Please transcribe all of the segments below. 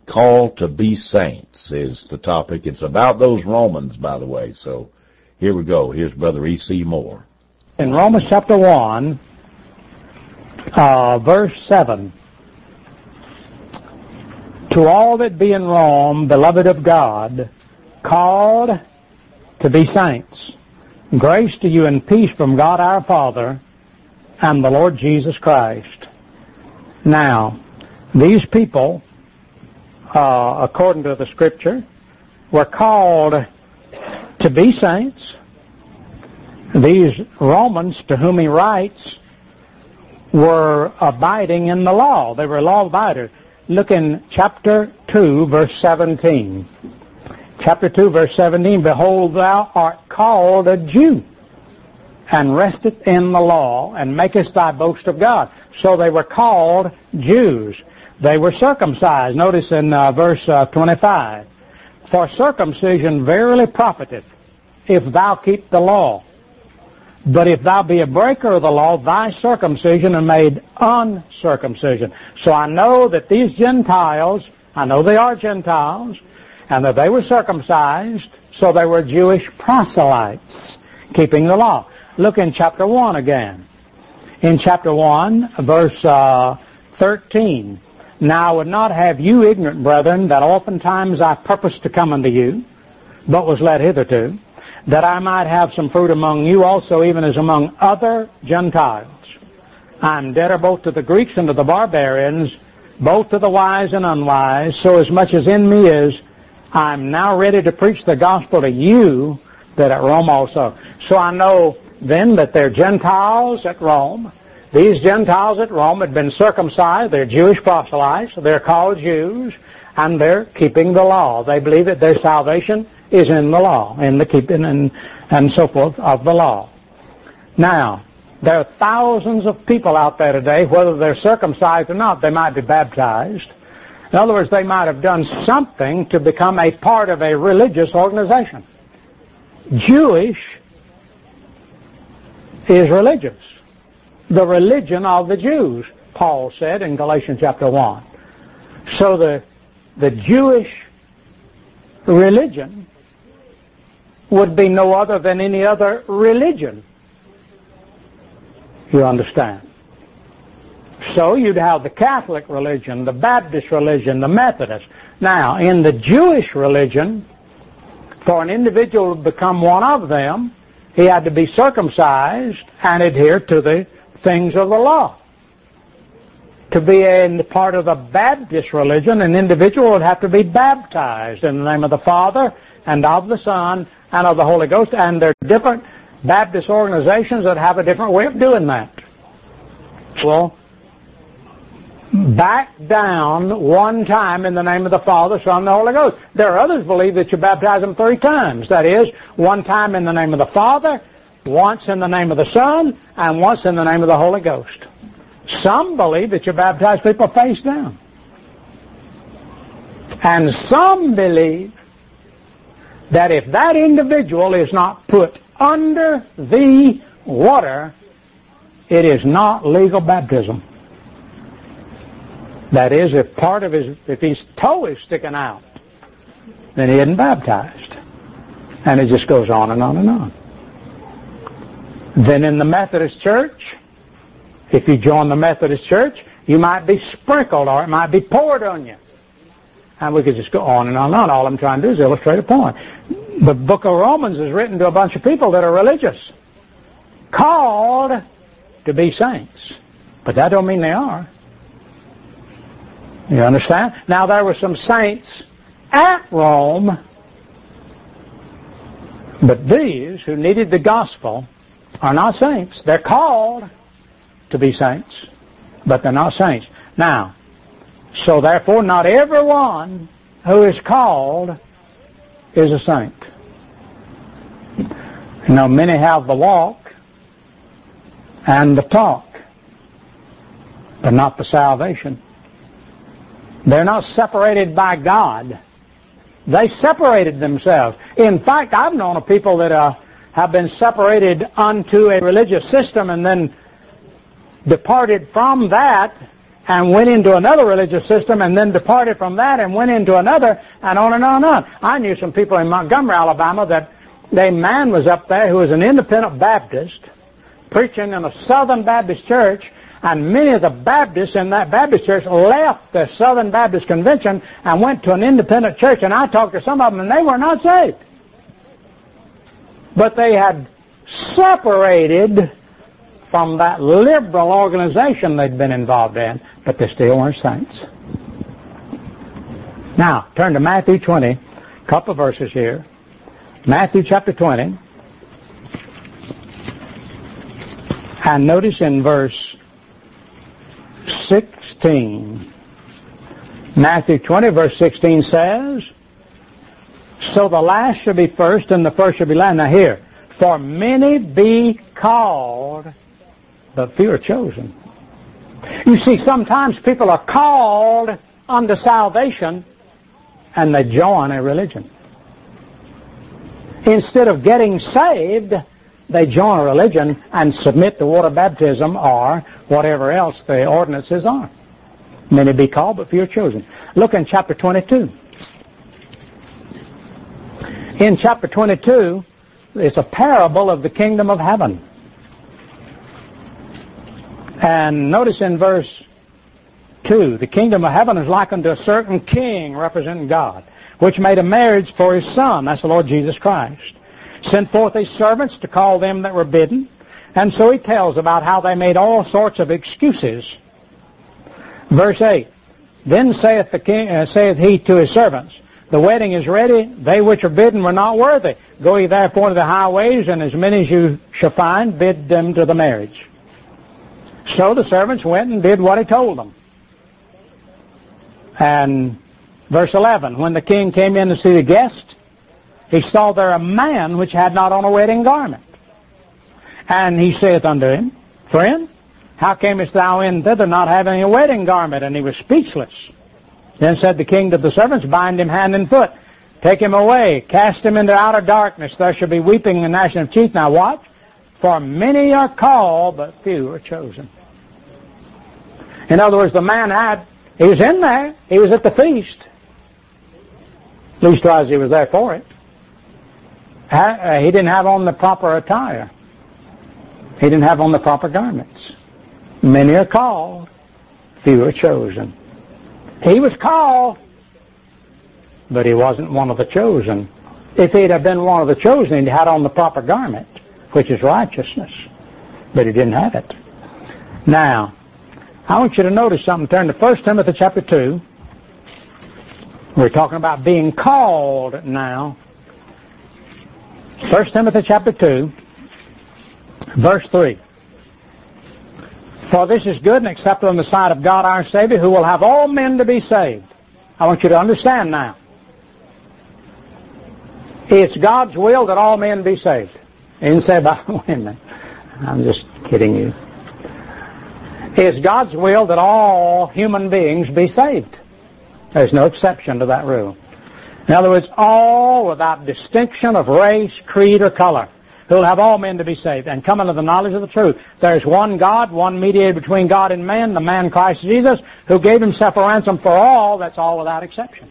Called to be saints is the topic. It's about those Romans, by the way. So here we go. Here's Brother E.C. Moore. In Romans chapter 1, verse 7, to all that be in Rome, beloved of God, called to be saints, grace to you and peace from God our Father and the Lord Jesus Christ. Now, these people, according to the Scripture, were called to be saints. These Romans to whom he writes were abiding in the law. They were law abiders. Look in chapter 2, verse 17. Chapter 2, verse 17, behold, thou art called a Jew, and restest in the law, and makest thy boast of God. So they were called Jews. They were circumcised. Notice in verse 25, for circumcision verily profiteth, if thou keep the law. But if thou be a breaker of the law, thy circumcision is made uncircumcision. So I know that these Gentiles, I know they are Gentiles, and that they were circumcised, so they were Jewish proselytes, keeping the law. Look in chapter 1 again. In chapter 1, verse 13. Now I would not have you ignorant, brethren, that oftentimes I purposed to come unto you, but was led hitherto, that I might have some fruit among you also, even as among other Gentiles. I am debtor both to the Greeks and to the barbarians, both to the wise and unwise, so as much as in me is, I am now ready to preach the gospel to you that at Rome also. So I know then that they're Gentiles at Rome. These Gentiles at Rome had been circumcised. They're Jewish proselytes. They're called Jews, and they're keeping the law. They believe that their salvation is in the law, in the keeping and so forth of the law. Now, there are thousands of people out there today, whether they're circumcised or not, they might be baptized. In other words, they might have done something to become a part of a religious organization. Jewish is religious. The religion of the Jews, Paul said in Galatians chapter 1. So the Jewish religion would be no other than any other religion. You understand? So you'd have the Catholic religion, the Baptist religion, the Methodist. Now, in the Jewish religion, for an individual to become one of them, he had to be circumcised and adhere to the things of the law. To be a part of the Baptist religion, an individual would have to be baptized in the name of the Father and of the Son and of the Holy Ghost. And there are different Baptist organizations that have a different way of doing that. Well, back down one time in the name of the Father, Son, and the Holy Ghost. There are others who believe that you baptize them 3 times. That is, one time in the name of the Father, once in the name of the Son, and once in the name of the Holy Ghost. Some believe that you baptize people face down. And some believe that if that individual is not put under the water, it is not legal baptism. That is, if his toe is sticking out, then he isn't baptized. And it just goes on and on and on. Then in the Methodist Church, if you join the Methodist Church, you might be sprinkled or it might be poured on you. And we could just go on and on and on. All I'm trying to do is illustrate a point. The book of Romans is written to a bunch of people that are religious, called to be saints. But that don't mean they are. You understand? Now, there were some saints at Rome, but these who needed the gospel are not saints. They're called to be saints, but they're not saints. Now, so therefore, not everyone who is called is a saint. You know, many have the walk and the talk, but not the salvation. They're not separated by God. They separated themselves. In fact, I've known of people that have been separated unto a religious system and then departed from that and went into another religious system and then departed from that and went into another, and on and on and on. I knew some people in Montgomery, Alabama, that a man was up there who was an independent Baptist preaching in a Southern Baptist church, and many of the Baptists in that Baptist church left the Southern Baptist Convention and went to an independent church, and I talked to some of them, and they were not saved. But they had separated from that liberal organization they'd been involved in, but they still weren't saints. Now, turn to Matthew 20, a couple of verses here. Matthew chapter 20. And notice in verse 16. Matthew 20, verse 16 says, so the last shall be first, and the first shall be last. Now here, for many be called, but few are chosen. You see, sometimes people are called unto salvation, and they join a religion. Instead of getting saved, they join a religion and submit to water baptism or whatever else the ordinances are. Many be called, but few are chosen. Look in chapter 22. In chapter 22, it's a parable of the kingdom of heaven. And notice in verse 2, the kingdom of heaven is likened to a certain king representing God, which made a marriage for his son, that's the Lord Jesus Christ. Sent forth his servants to call them that were bidden. And so he tells about how they made all sorts of excuses. Verse 8, then saith he to his servants, the wedding is ready, they which are bidden were not worthy. Go ye therefore to the highways, and as many as you shall find, bid them to the marriage. So the servants went and did what he told them. And verse 11, when the king came in to see the guest, he saw there a man which had not on a wedding garment. And he saith unto him, friend, how camest thou in thither not having a wedding garment? And he was speechless. Then said the king to the servants, bind him hand and foot, take him away, cast him into outer darkness, there shall be weeping and gnashing of teeth. Now watch, for many are called, but few are chosen. In other words, the man he was in there, he was at the feast. Leastwise, he was there for it. He didn't have on the proper attire. He didn't have on the proper garments. Many are called, few are chosen. He was called, but he wasn't one of the chosen. If he'd have been one of the chosen, he had on the proper garment, which is righteousness. But he didn't have it. Now, I want you to notice something. Turn to 1 Timothy chapter 2. We're talking about being called now. 1 Timothy chapter 2, verse 3. For this is good and acceptable in the sight of God our Savior, who will have all men to be saved. I want you to understand now. It's God's will that all men be saved. He didn't say, wait a minute, I'm just kidding you. It's God's will that all human beings be saved. There's no exception to that rule. In other words, all without distinction of race, creed, or color, who will have all men to be saved and come unto the knowledge of the truth. There's one God, one mediator between God and man, the man Christ Jesus, who gave himself a ransom for all. That's all without exception.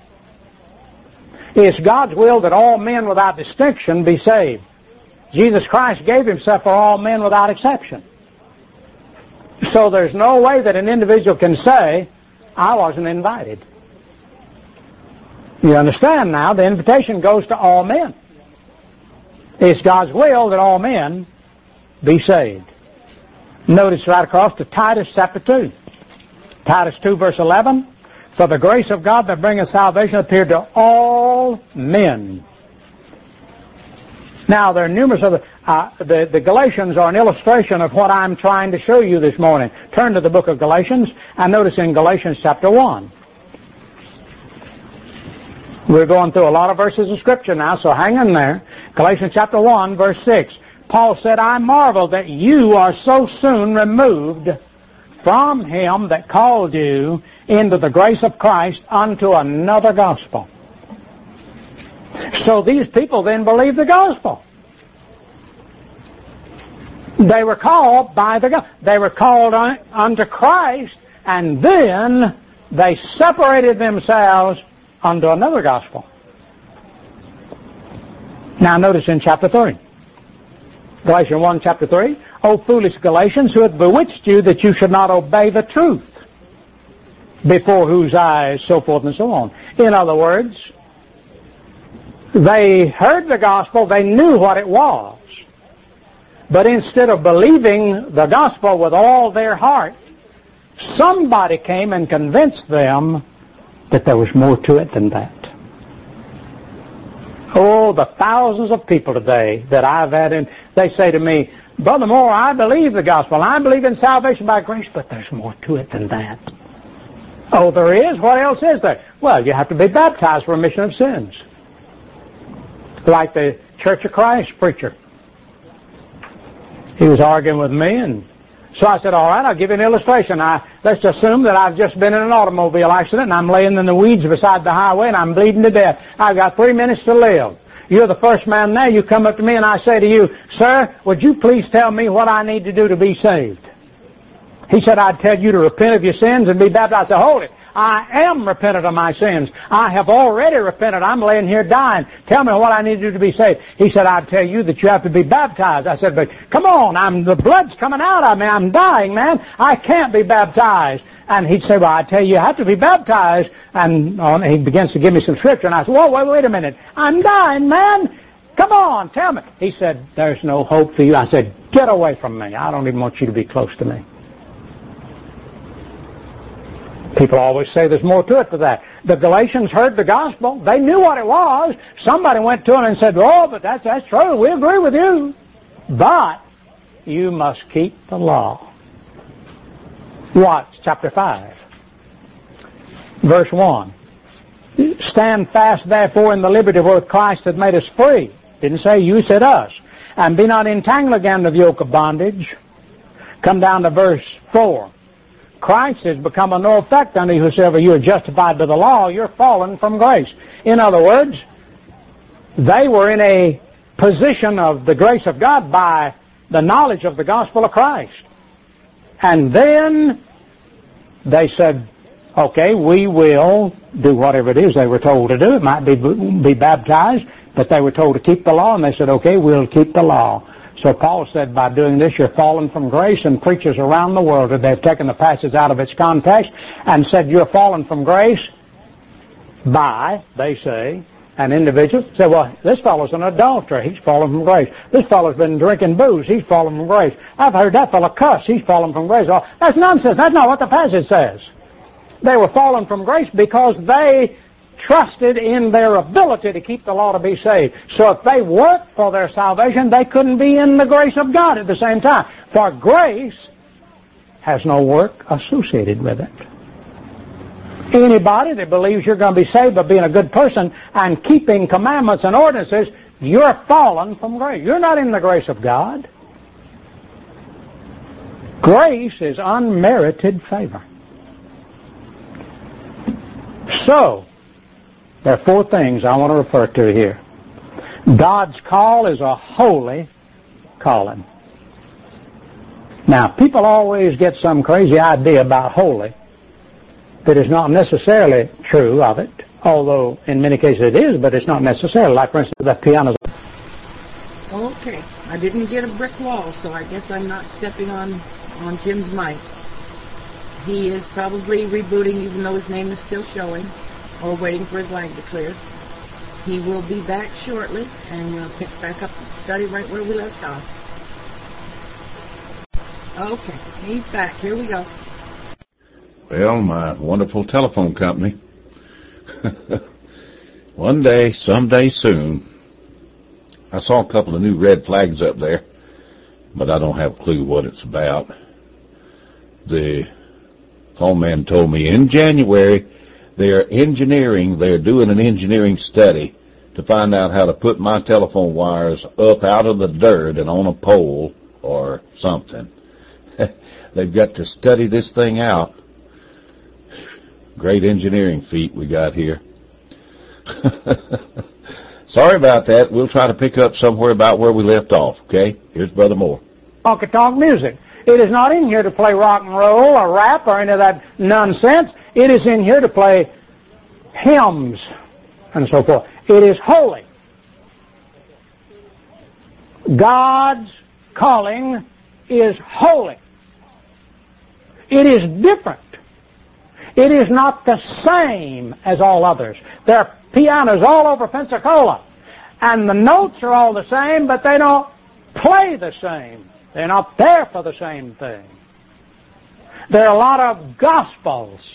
It's God's will that all men without distinction be saved. Jesus Christ gave himself for all men without exception. So there's no way that an individual can say, I wasn't invited. You understand now, the invitation goes to all men. It's God's will that all men be saved. Notice right across to Titus chapter 2. Titus 2 verse 11. For the grace of God that bringeth salvation appeared to all men. Now, there are numerous other... the Galatians are an illustration of what I'm trying to show you this morning. Turn to the book of Galatians, and notice in Galatians chapter 1. We're going through a lot of verses of Scripture now, so hang in there. Galatians chapter 1, verse 6. Paul said, I marvel that you are so soon removed from him that called you into the grace of Christ unto another gospel. So these people then believed the gospel. They were called by the gospel. They were called unto Christ And then they separated themselves unto another gospel. Now notice in chapter 3. Galatians 1, chapter 3. O foolish Galatians, who hath bewitched you that you should not obey the truth, before whose eyes, so forth and so on. In other words, they heard the gospel, they knew what it was. But instead of believing the gospel with all their heart, somebody came and convinced them that there was more to it than that. Oh, the thousands of people today that I've had, and they say to me, Brother Moore, I believe the gospel. I believe in salvation by grace, but there's more to it than that. Oh, there is? What else is there? Well, you have to be baptized for remission of sins. Like the Church of Christ preacher. He was arguing with me, and so I said, all right, I'll give you an illustration. Let's assume that I've just been in an automobile accident, and I'm laying in the weeds beside the highway, and I'm bleeding to death. I've got 3 minutes to live. You're the first man there. You come up to me, and I say to you, Sir, would you please tell me what I need to do to be saved? He said, I'd tell you to repent of your sins and be baptized. I said, hold it. I am repentant of my sins. I have already repented. I'm laying here dying. Tell me what I need to do to be saved. He said, I'd tell you that you have to be baptized. I said, but come on, the blood's coming out of me. I'm dying, man. I can't be baptized. And he'd say, well, I tell you have to be baptized. And he begins to give me some scripture. And I said, whoa, wait a minute. I'm dying, man. Come on, tell me. He said, there's no hope for you. I said, get away from me. I don't even want you to be close to me. People always say there's more to it than that. The Galatians heard the gospel. They knew what it was. Somebody went to them and said, oh, but that's true. We agree with you. But you must keep the law. Watch chapter 5. Verse 1. Stand fast, therefore, in the liberty wherewith Christ hath made us free. Didn't say you, said us. And be not entangled again with the yoke of bondage. Come down to verse 4. Christ has become of no effect unto you whosoever you are justified by the law, you're fallen from grace. In other words, they were in a position of the grace of God by the knowledge of the gospel of Christ. And then they said, okay, we will do whatever it is they were told to do. It might be baptized, but they were told to keep the law, and they said, okay, we'll keep the law. So Paul said, by doing this, you're fallen from grace, and preachers around the world, they've taken the passage out of its context and said you're fallen from grace by, they say, an individual. Say, well, this fellow's an adulterer. He's fallen from grace. This fellow's been drinking booze. He's fallen from grace. I've heard that fellow cuss. He's fallen from grace. Oh, that's nonsense. That's not what the passage says. They were fallen from grace because they trusted in their ability to keep the law to be saved. So if they worked for their salvation, they couldn't be in the grace of God at the same time. For grace has no work associated with it. Anybody that believes you're going to be saved by being a good person and keeping commandments and ordinances, you're fallen from grace. You're not in the grace of God. Grace is unmerited favor. So, there are 4 things I want to refer to here. God's call is a holy calling. Now, people always get some crazy idea about holy that is not necessarily true of it, although in many cases it is, but it's not necessarily. Like, for instance, the piano. Okay, I didn't get a brick wall, so I guess I'm not stepping on Jim's mic. He is probably rebooting, even though his name is still showing, or waiting for his line to clear. He will be back shortly, and we'll pick back up the study right where we left off. Okay, he's back. Here we go. Well, my wonderful telephone company. One day, someday soon, I saw a couple of new red flags up there, but I don't have a clue what it's about. The phone man told me in January they're doing an engineering study to find out how to put my telephone wires up out of the dirt and on a pole or something. They've got to study this thing out. Great engineering feat we got here. Sorry about that. We'll try to pick up somewhere about where we left off, okay? Here's Brother Moore. Honky-tonk music. It is not in here to play rock and roll or rap or any of that nonsense. It is in here to play hymns and so forth. It is holy. God's calling is holy. It is different. It is not the same as all others. There are pianos all over Pensacola, and the notes are all the same, but they don't play the same. They're not there for the same thing. There are a lot of gospels,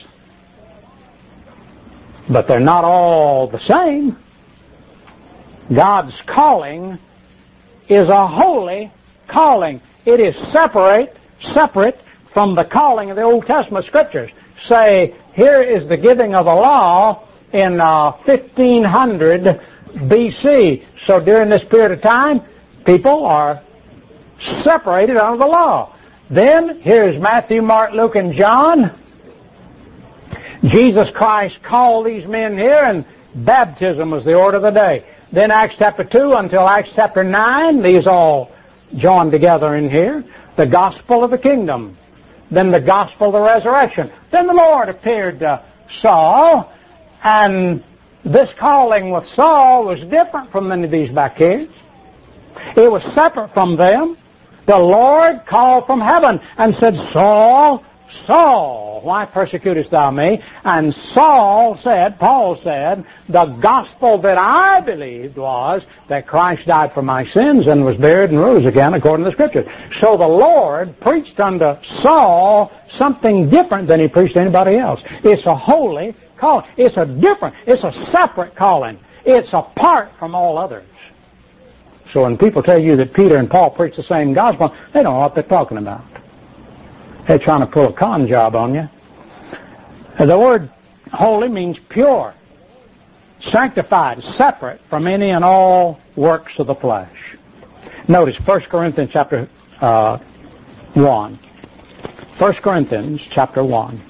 but they're not all the same. God's calling is a holy calling. It is separate from the calling of the Old Testament Scriptures. Say, here is the giving of the law in 1500 B.C. So during this period of time, people are separated under the law. Then, here's Matthew, Mark, Luke, and John. Jesus Christ called these men here, and baptism was the order of the day. Then Acts chapter 2 until Acts chapter 9, these all joined together in here. The gospel of the kingdom. Then the gospel of the resurrection. Then the Lord appeared to Saul, and this calling with Saul was different from many of these back here. It was separate from them. The Lord called from heaven and said, Saul, Saul, why persecutest thou me? And Paul said, the gospel that I believed was that Christ died for my sins and was buried and rose again according to the Scriptures. So the Lord preached unto Saul something different than he preached to anybody else. It's a holy calling. It's a separate calling. It's apart from all others. So when people tell you that Peter and Paul preach the same gospel, they don't know what they're talking about. They're trying to pull a con job on you. The word holy means pure, sanctified, separate from any and all works of the flesh. Notice 1 Corinthians chapter 1. 1 Corinthians chapter 1.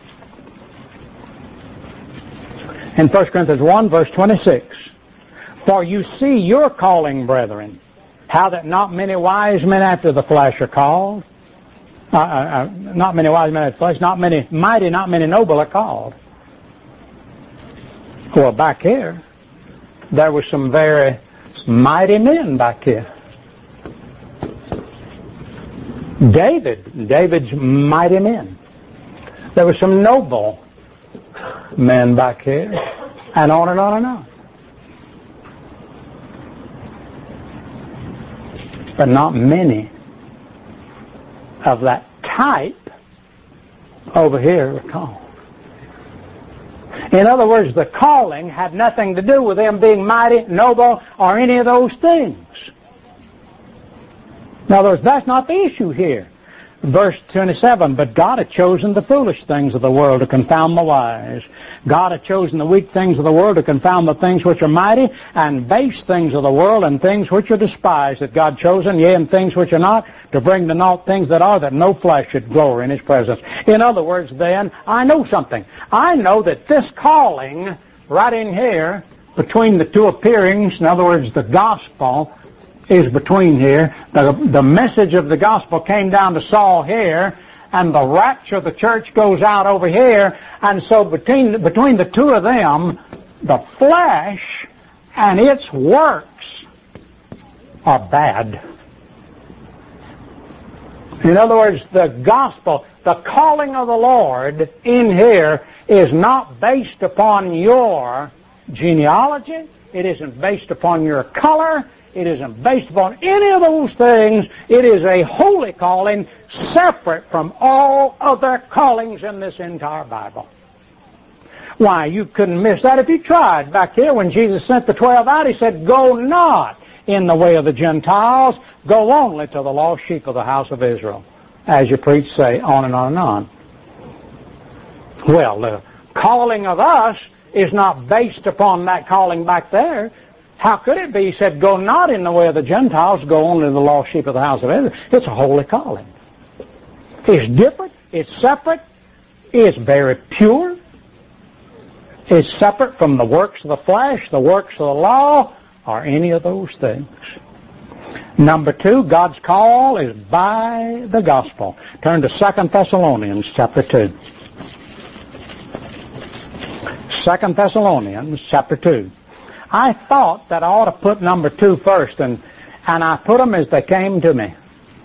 In 1 Corinthians 1, verse 26. For you see your calling, brethren, how that not many wise men after the flesh are called. Not many wise men after the flesh, not many mighty, not many noble are called. Well, back here, there were some very mighty men back here. David's mighty men. There were some noble men back here, and on and on and on. But not many of that type over here are called. In other words, the calling had nothing to do with them being mighty, noble, or any of those things. In other words, that's not the issue here. Verse 27, but God hath chosen the foolish things of the world to confound the wise. God hath chosen the weak things of the world to confound the things which are mighty, and base things of the world, and things which are despised, that God chosen, yea, and things which are not, to bring to naught things that are, that no flesh should glory in His presence. In other words, then, I know something. I know that this calling, right in here, between the two appearings, in other words, the gospel, is between here. The message of the gospel came down to Saul here, and the rapture of the church goes out over here, and so between the two of them, the flesh and its works are bad. In other words, the gospel, the calling of the Lord in here is not based upon your genealogy. It isn't based upon your color. It isn't based upon any of those things. It is a holy calling separate from all other callings in this entire Bible. Why, you couldn't miss that if you tried. Back here when Jesus sent the 12 out, He said, go not in the way of the Gentiles, go only to the lost sheep of the house of Israel. As you preach, say, on and on and on. Well, the calling of us is not based upon that calling back there. How could it be? He said, go not in the way of the Gentiles, go only to the lost sheep of the house of Israel. It's a holy calling. It's different. It's separate. It's very pure. It's separate from the works of the flesh, the works of the law, or any of those things. Number 2, God's call is by the gospel. Turn to 2 Thessalonians chapter 2. 2 Thessalonians chapter 2. I thought that I ought to put number 2 first, and I put them as they came to me.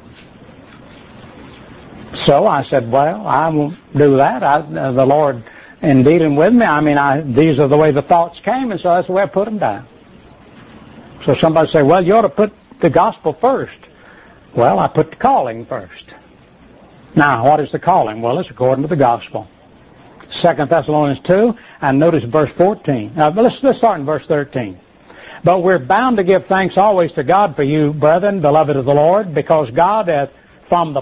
So I said, well, I won't do that. The Lord, in dealing with me, these are the way the thoughts came, and so that's the way I put them down. So somebody say, well, you ought to put the gospel first. Well, I put the calling first. Now, what is the calling? Well, it's according to the gospel. 2 Thessalonians 2, and notice verse 14. Now, let's start in verse 13. But we're bound to give thanks always to God for you, brethren, beloved of the Lord, because God hath from the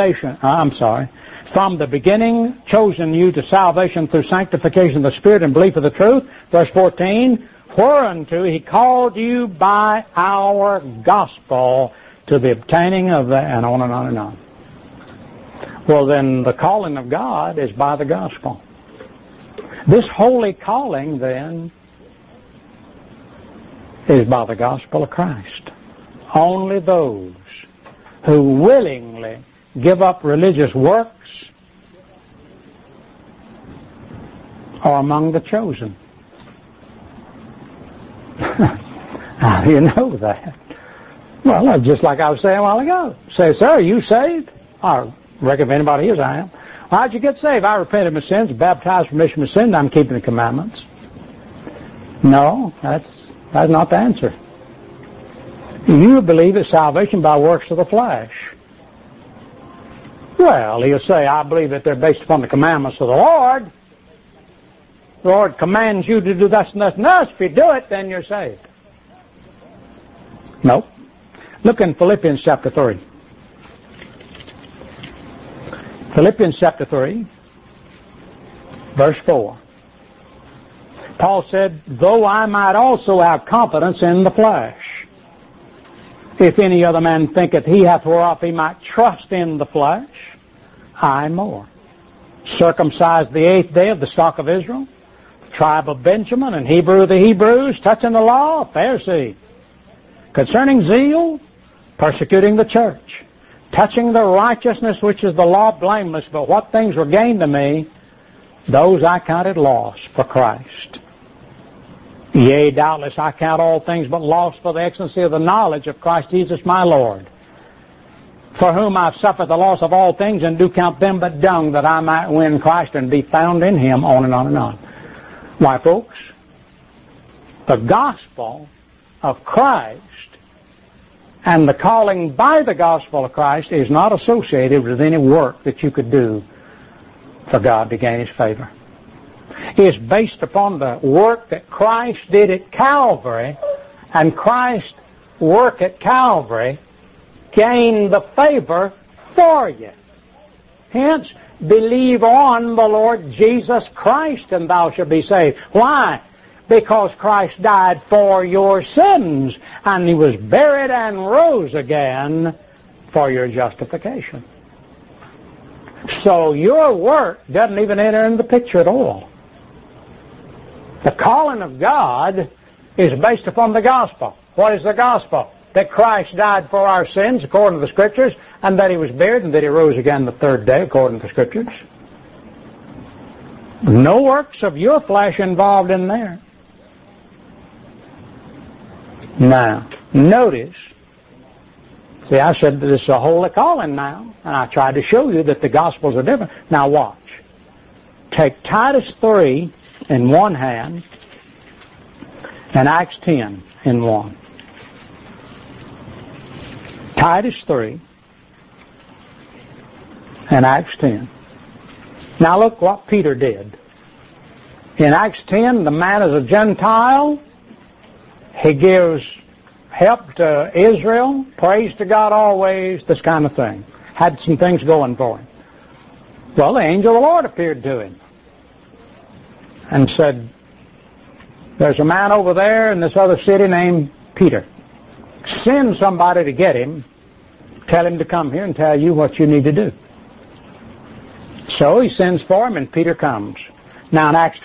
beginning chosen you to salvation through sanctification of the Spirit and belief of the truth. Verse 14, whereunto He called you by our gospel to the obtaining of the, and on and on and on. Well, then the calling of God is by the gospel. This holy calling, then, is by the gospel of Christ. Only those who willingly give up religious works are among the chosen. How do you know that? Well, just like I was saying a while ago. Say, sir, are you saved? I reckon if anybody is, I am. Well, how'd you get saved? I repented of my sins, baptized for remission of sins, and I'm keeping the commandments. No, that's not the answer. You believe it's salvation by works of the flesh. Well, he'll say, I believe that they're based upon the commandments of the Lord. The Lord commands you to do this and this and this. If you do it, then you're saved. Nope. Look in Philippians chapter 3. Philippians chapter 3, verse 4. Paul said, though I might also have confidence in the flesh, if any other man thinketh he hath whereof he might trust in the flesh, I more. Circumcised the 8th day of the stock of Israel, tribe of Benjamin, and Hebrew of the Hebrews, touching the law, Pharisee. Concerning zeal, persecuting the church. Touching the righteousness which is the law, blameless. But what things were gained to me, those I counted loss for Christ. Yea, doubtless I count all things but loss for the excellency of the knowledge of Christ Jesus my Lord, for whom I've suffered the loss of all things, and do count them but dung, that I might win Christ and be found in Him, on and on and on. Why, folks, the gospel of Christ and the calling by the gospel of Christ is not associated with any work that you could do for God to gain His favor. It is based upon the work that Christ did at Calvary, and Christ's work at Calvary gained the favor for you. Hence, believe on the Lord Jesus Christ, and thou shalt be saved. Why? Because Christ died for your sins, and He was buried and rose again for your justification. So your work doesn't even enter in the picture at all. The calling of God is based upon the gospel. What is the gospel? That Christ died for our sins according to the Scriptures, and that He was buried, and that He rose again the 3rd day according to the Scriptures. No works of your flesh involved in there. Now, notice, see, I said that this is a holy calling now, and I tried to show you that the Gospels are different. Now watch. Take Titus 3 in one hand, and Acts 10 in one. Titus 3 and Acts 10. Now look what Peter did. In Acts 10, the man is a Gentile. He gives help to Israel, praise to God always, this kind of thing. Had some things going for him. Well, the angel of the Lord appeared to him and said, there's a man over there in this other city named Peter. Send somebody to get him. Tell him to come here and tell you what you need to do. So he sends for him, and Peter comes. Now in Acts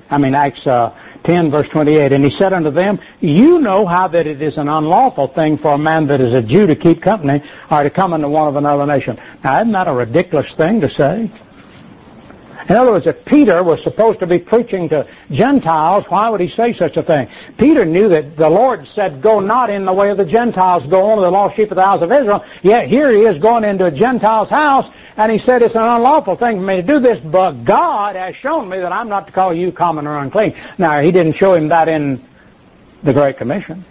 10 verse 28, and he said unto them, you know how that it is an unlawful thing for a man that is a Jew to keep company or to come into one of another nation. Now isn't that a ridiculous thing to say? In other words, if Peter was supposed to be preaching to Gentiles, why would he say such a thing? Peter knew that the Lord said, go not in the way of the Gentiles, go on to the lost sheep of the house of Israel. Yet here he is going into a Gentile's house, and he said, it's an unlawful thing for me to do this, but God has shown me that I'm not to call you common or unclean. Now, he didn't show him that in the Great Commission.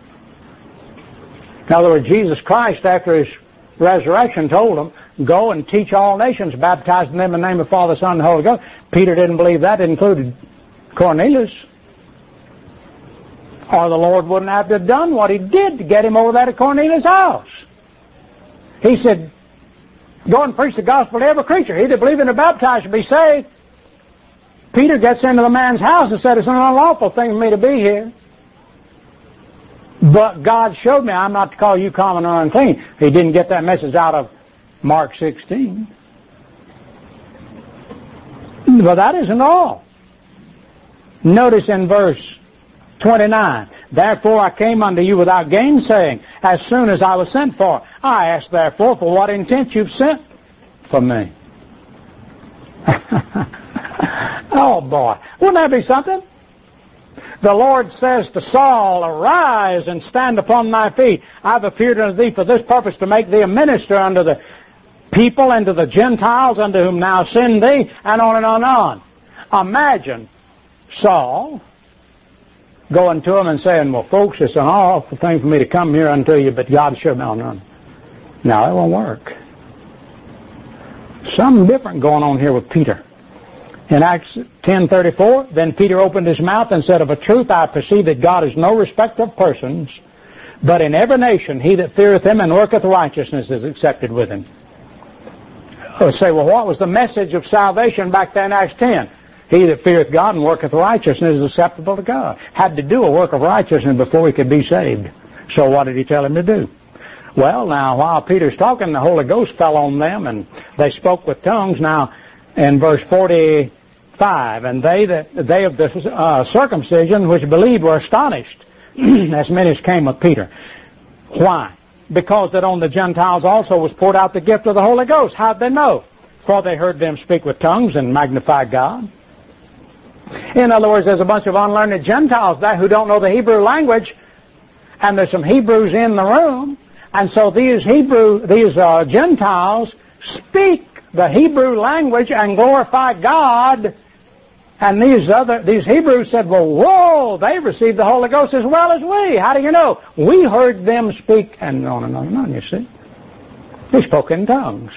In other words, Jesus Christ, after his resurrection, told them, go and teach all nations, baptizing them in the name of the Father, Son, and the Holy Ghost. Peter didn't believe that. It included Cornelius. Or the Lord wouldn't have to have done what he did to get him over there to Cornelius' house. He said, go and preach the gospel to every creature. He that believeth and is baptized shall be saved. Peter gets into the man's house and said, it's an unlawful thing for me to be here. But God showed me I'm not to call you common or unclean. He didn't get that message out of Mark 16. But that isn't all. Notice in verse 29, therefore I came unto you without gainsaying, as soon as I was sent for. I ask therefore, for what intent you've sent for me. Oh boy, wouldn't that be something? The Lord says to Saul, arise and stand upon thy feet. I've appeared unto thee for this purpose, to make thee a minister unto the people and to the Gentiles, unto whom now send thee, and on and on and on. Imagine Saul going to him and saying, well, folks, it's an awful thing for me to come here unto you, but God showed me. No, it won't work. Something different going on here with Peter. In Acts 10:34, then Peter opened his mouth and said, of a truth I perceive that God is no respecter of persons, but in every nation he that feareth him and worketh righteousness is accepted with him. You'll say, well, what was the message of salvation back then in Acts 10? He that feareth God and worketh righteousness is acceptable to God. Had to do a work of righteousness before he could be saved. So what did he tell him to do? Well, now, while Peter's talking, the Holy Ghost fell on them, and they spoke with tongues. Now, in verse 45, and they of the circumcision which believed were astonished, as many as came with Peter. Why? Because that on the Gentiles also was poured out the gift of the Holy Ghost. How'd they know? For they heard them speak with tongues and magnify God. In other words, there's a bunch of unlearned Gentiles there who don't know the Hebrew language, and there's some Hebrews in the room, and so these Gentiles speak the Hebrew language and glorify God. And these Hebrews said, well, whoa, they received the Holy Ghost as well as we. How do you know? We heard them speak, and on and on and on, you see. They spoke in tongues.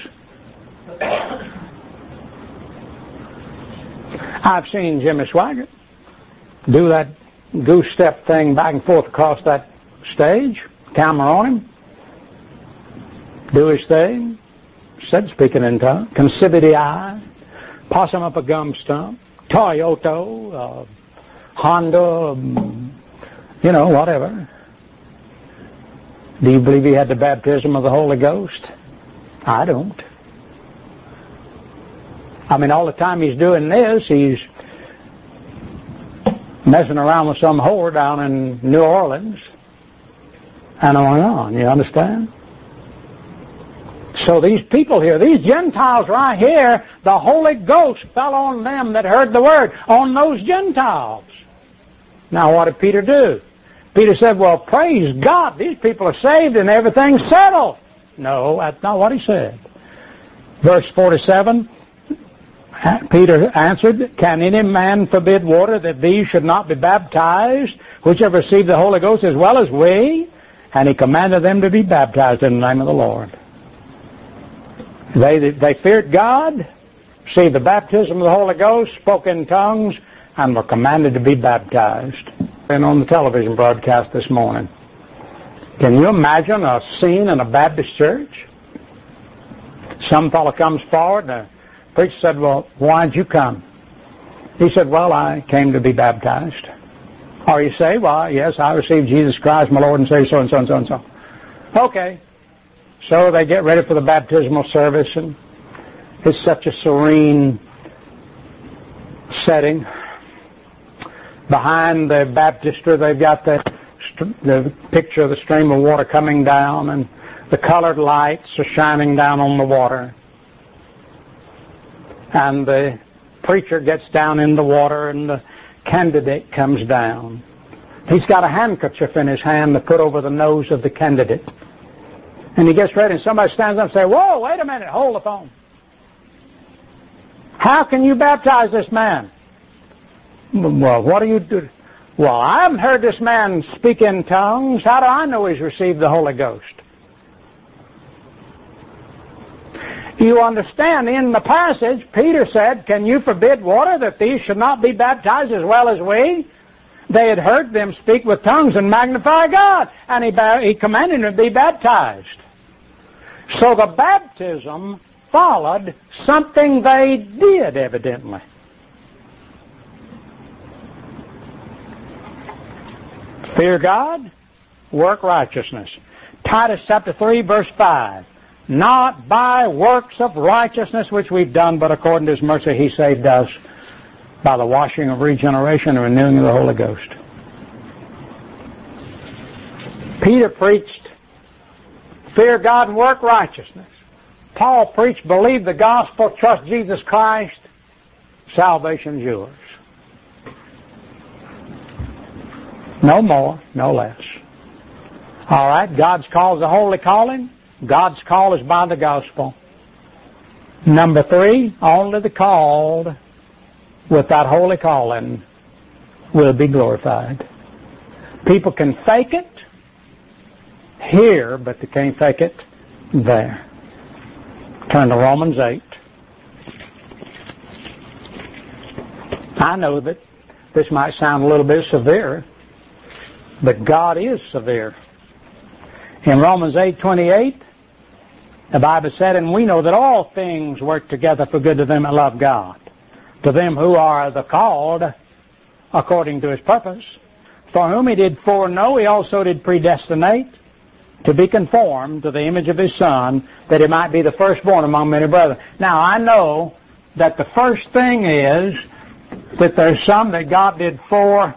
I've seen Jimmy Swaggart do that goose step thing back and forth across that stage, camera on him, do his thing, said speaking in tongues, Concibity, possum up a gum stump, Toyota, Honda, whatever. Do you believe he had the baptism of the Holy Ghost? I don't. I mean, all the time he's doing this, he's messing around with some whore down in New Orleans, and on, you understand? So these people here, these Gentiles right here, the Holy Ghost fell on them that heard the word, on those Gentiles. Now what did Peter do? Peter said, well, praise God, these people are saved and everything's settled. No, that's not what he said. Verse 47, Peter answered, can any man forbid water that these should not be baptized, which have received the Holy Ghost as well as we? And he commanded them to be baptized in the name of the Lord. They feared God, received the baptism of the Holy Ghost, spoke in tongues, and were commanded to be baptized. And on the television broadcast this morning, can you imagine a scene in a Baptist church? Some fellow comes forward, and the preacher said, well, why'd you come? He said, well, I came to be baptized. Or you say, well, yes, I received Jesus Christ, my Lord and Savior, so and so and so and so. Okay. So they get ready for the baptismal service, and it's such a serene setting. Behind the baptistry, they've got the picture of the stream of water coming down, and the colored lights are shining down on the water. And the preacher gets down in the water, and the candidate comes down. He's got a handkerchief in his hand to put over the nose of the candidate. And he gets ready, and somebody stands up and says, "Whoa, wait a minute, hold the phone. How can you baptize this man?" "Well, what do you do?" "Well, I haven't heard this man speak in tongues. How do I know he's received the Holy Ghost?" You understand, in the passage, Peter said, "Can you forbid water that these should not be baptized as well as we?" They had heard them speak with tongues and magnify God, and he commanded them to be baptized. So the baptism followed something they did, evidently. Fear God, work righteousness. Titus chapter 3, verse 5. Not by works of righteousness which we've done, but according to His mercy He saved us by the washing of regeneration and renewing of the Holy Ghost. Peter preached, fear God and work righteousness. Paul preached, believe the gospel, trust Jesus Christ, salvation's yours. No more, no less. All right, God's call is a holy calling. God's call is by the gospel. Number 3, only the called with that holy calling will be glorified. People can fake it here, but they can't fake it there. Turn to Romans 8. I know that this might sound a little bit severe, but God is severe. In Romans 8:28, the Bible said, and we know that all things work together for good to them that love God, to them who are the called according to His purpose, for whom He did foreknow, He also did predestinate to be conformed to the image of His Son, that He might be the firstborn among many brethren. Now, I know that the first thing is that there's some that God did foreknow.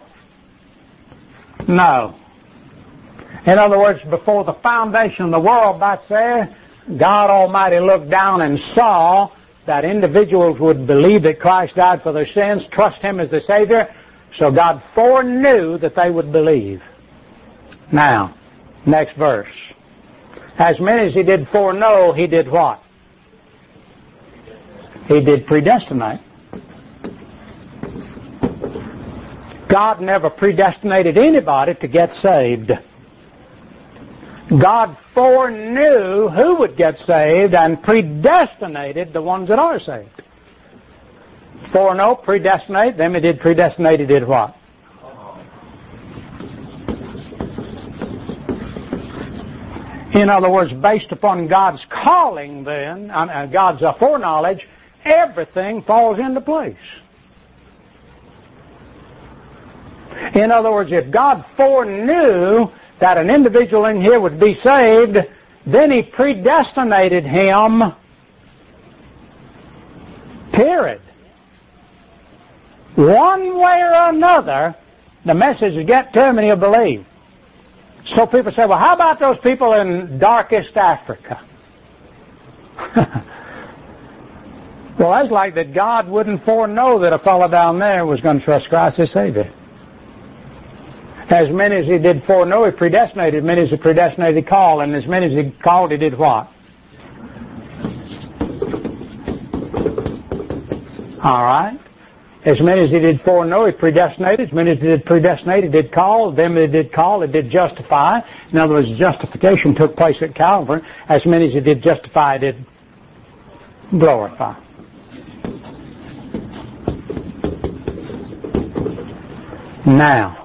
In other words, before the foundation of the world back there, God Almighty looked down and saw that individuals would believe that Christ died for their sins, trust Him as the Savior, so God foreknew that they would believe. Now, next verse. As many as He did foreknow, He did what? He did predestinate. God never predestinated anybody to get saved. God foreknew who would get saved and predestinated the ones that are saved. Foreknow, predestinate, them He did predestinate, He did what? In other words, based upon God's calling then, God's foreknowledge, everything falls into place. In other words, if God foreknew that an individual in here would be saved, then He predestinated him, period. One way or another, the message will get to him and he'll believe. So people say, well, how about those people in darkest Africa? Well, that's like that God wouldn't foreknow that a fellow down there was going to trust Christ as Savior. As many as He did foreknow, He predestinated. As many as He predestinated, He called. And as many as He called, He did what? All right. As many as He did foreknow, He predestinated. As many as He did predestinate, He did call. Them that did call, He did justify. In other words, justification took place at Calvary. As many as He did justify, He did glorify. Now,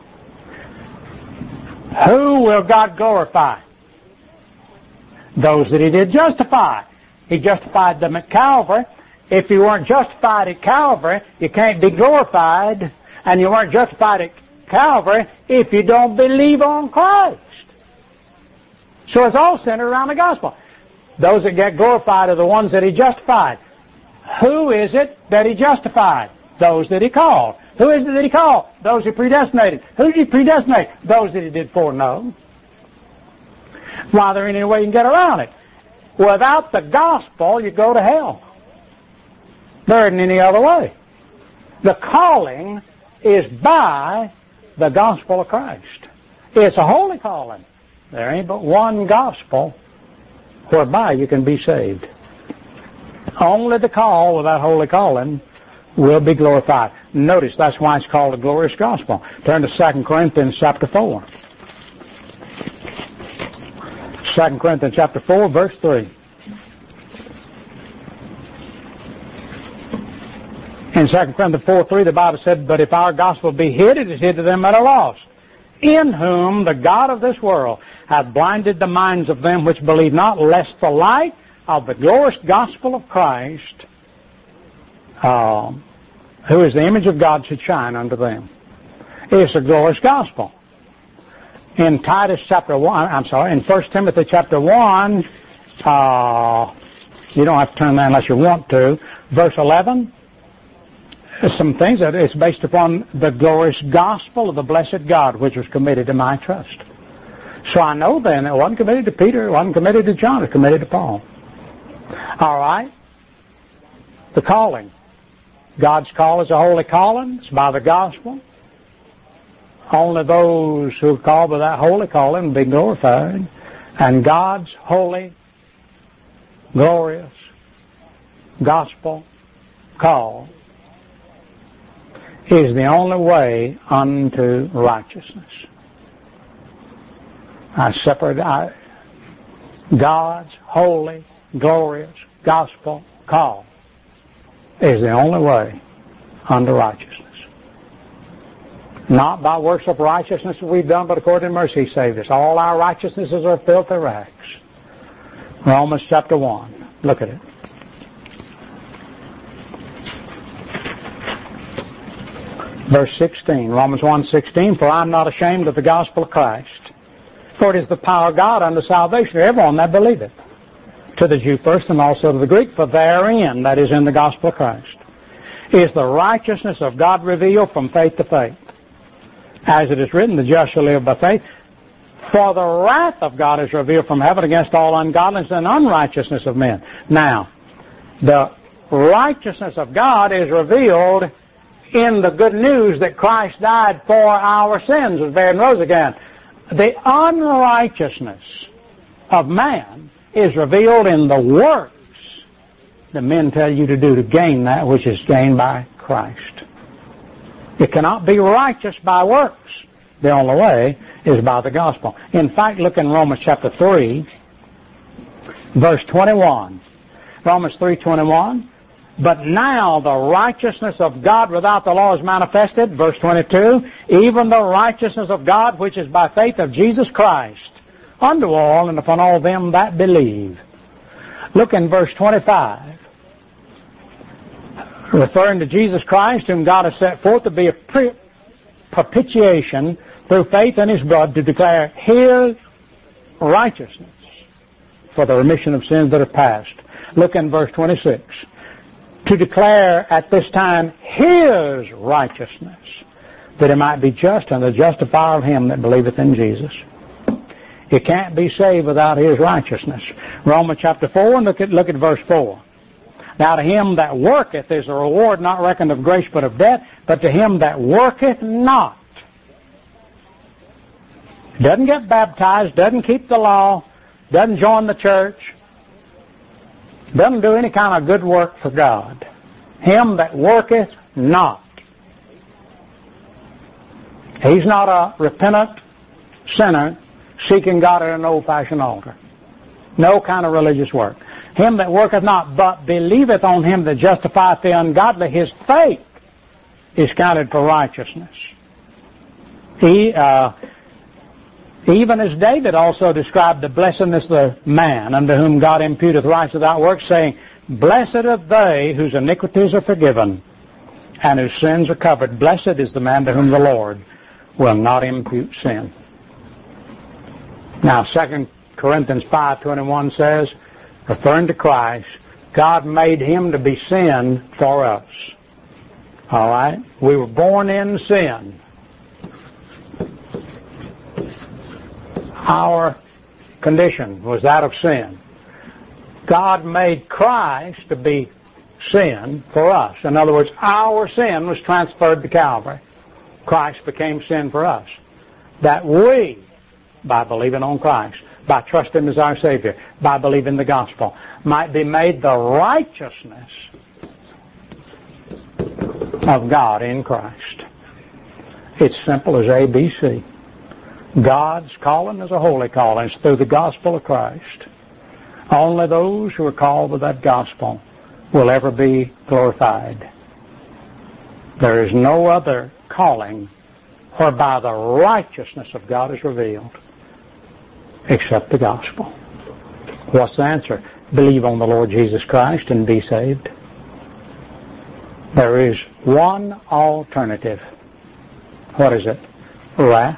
who will God glorify? Those that He did justify. He justified them at Calvary. If you weren't justified at Calvary, you can't be glorified. And you weren't justified at Calvary if you don't believe on Christ. So it's all centered around the gospel. Those that get glorified are the ones that He justified. Who is it that He justified? Those that He called. Who is it that He called? Those He predestinated. Who did He predestinate? Those that He did foreknow. Why, there ain't any way you can get around it. Without the gospel, you go to hell. There isn't any other way. The calling is by the gospel of Christ. It's a holy calling. There ain't but one gospel whereby you can be saved. Only the call without holy calling will be glorified. Notice that's why it's called a glorious gospel. Turn to 2 Corinthians chapter 4. 2 Corinthians chapter 4, verse 3. In 2 Corinthians 4:3, the Bible said, "But if our gospel be hid, it is hid to them that are lost, in whom the God of this world hath blinded the minds of them which believe not, lest the light of the glorious gospel of Christ, who is the image of God, should shine unto them." It's a glorious gospel. In Titus chapter 1, in 1 Timothy chapter 1, you don't have to turn there unless you want to, verse 11, some things that it's based upon the glorious gospel of the blessed God, which was committed to my trust. So I know then it wasn't committed to Peter, it wasn't committed to John, it was committed to Paul. All right? The calling. God's call is a holy calling. It's by the gospel. Only those who are called by that holy calling will be glorified. And God's holy, glorious gospel call is the only way unto righteousness. God's holy, glorious gospel call is the only way unto righteousness. Not by works of righteousness that we've done, but according to mercy He saved us. All our righteousnesses are filthy rags. Romans chapter 1. Look at it. Verse 16, Romans 1:16, "For I am not ashamed of the gospel of Christ, for it is the power of God unto salvation to everyone that believeth, to the Jew first and also to the Greek, for therein," that is in the gospel of Christ, "is the righteousness of God revealed from faith to faith. As it is written, the just shall live by faith. For the wrath of God is revealed from heaven against all ungodliness and unrighteousness of men." Now, the righteousness of God is revealed in the good news that Christ died for our sins, was buried and rose again. The unrighteousness of man is revealed in the works that men tell you to do to gain that which is gained by Christ. You cannot be righteous by works. The only way is by the gospel. In fact, look in Romans chapter 3, verse 21. Romans 3:21. "But now the righteousness of God without the law is manifested," verse 22, "even the righteousness of God which is by faith of Jesus Christ, unto all and upon all them that believe." Look in verse 25. Referring to Jesus Christ, whom God has set forth to be a propitiation through faith in His blood, to declare His righteousness for the remission of sins that are past. Look in verse 26. "To declare at this time His righteousness, that it might be just and the justifier of him that believeth in Jesus." You can't be saved without His righteousness. Romans chapter 4, and look at verse 4. "Now to him that worketh is a reward not reckoned of grace but of debt, but to him that worketh not," doesn't get baptized, doesn't keep the law, doesn't join the church, doesn't do any kind of good work for God. "Him that worketh not." He's not a repentant sinner seeking God at an old-fashioned altar. No kind of religious work. "Him that worketh not, but believeth on Him that justifieth the ungodly, his faith is counted for righteousness." Even as David also described the blessedness of the man unto whom God imputeth righteousness without works, saying, "Blessed are they whose iniquities are forgiven and whose sins are covered. Blessed is the man to whom the Lord will not impute sin." Now, 2 Corinthians 5:21 says, referring to Christ, God made Him to be sin for us. All right? We were born in sin. Our condition was that of sin. God made Christ to be sin for us. In other words, our sin was transferred to Calvary. Christ became sin for us. That we, by believing on Christ, by trusting Him as our Savior, by believing the gospel, might be made the righteousness of God in Christ. It's simple as ABC. God's calling is a holy calling. It's through the gospel of Christ. Only those who are called with that gospel will ever be glorified. There is no other calling whereby the righteousness of God is revealed except the gospel. What's the answer? Believe on the Lord Jesus Christ and be saved. There is one alternative. What is it? Wrath.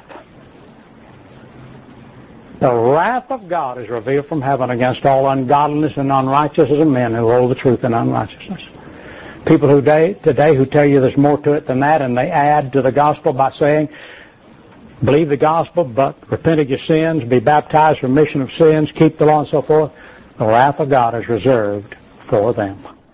The wrath of God is revealed from heaven against all ungodliness and unrighteousness of men who hold the truth in unrighteousness. People who today who tell you there's more to it than that, and they add to the gospel by saying, believe the gospel, but repent of your sins, be baptized for remission of sins, keep the law, and so forth. The wrath of God is reserved for them.